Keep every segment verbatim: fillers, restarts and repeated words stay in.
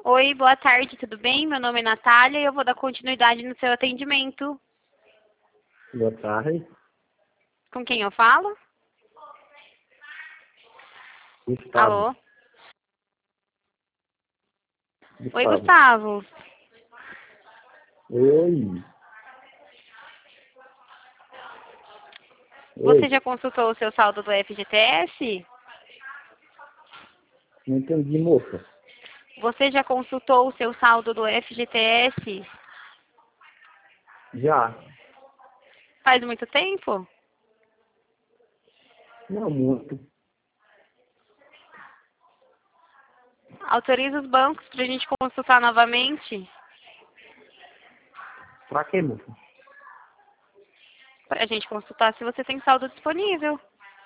Oi, boa tarde, tudo bem? Meu nome é Natália e eu vou dar continuidade no seu atendimento. Boa tarde. Com quem eu falo? Gustavo. Alô? Oi, Gustavo. Gustavo. Oi. Você Oi. já consultou o seu saldo do F G T S? Não entendi, moça. Você já consultou o seu saldo do F G T S? Já. Faz muito tempo? Não muito. Autoriza os bancos para a gente consultar novamente? Pra quê, moça? Para a gente consultar se você tem saldo disponível.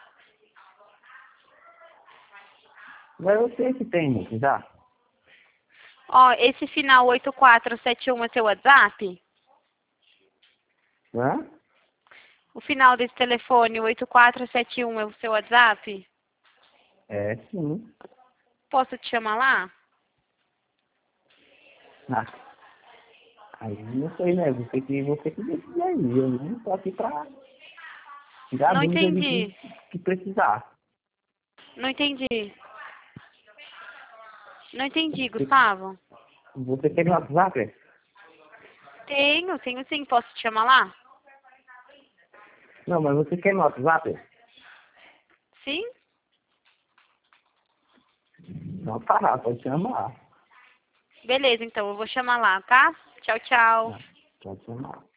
Mas eu sei que tem, moça, já. Ó, esse final oito quatro sete um é seu WhatsApp? Hã? O final desse telefone, oito quatro sete um, é o seu WhatsApp? É, sim. Posso te chamar lá? Ah. Aí não sei, né? Você que, você que decide aí. Eu não tô aqui pra tirar Não dúvida de que, entendi. que precisar. Não entendi. Não entendi, Você, Gustavo. você quer meu WhatsApp? Tenho, tenho sim. Posso te chamar lá? Não, mas você quer meu WhatsApp? Sim? Não, tá, pode chamar. Beleza, então. Eu vou chamar lá, tá? Tchau, tchau. Ah, pode chamar.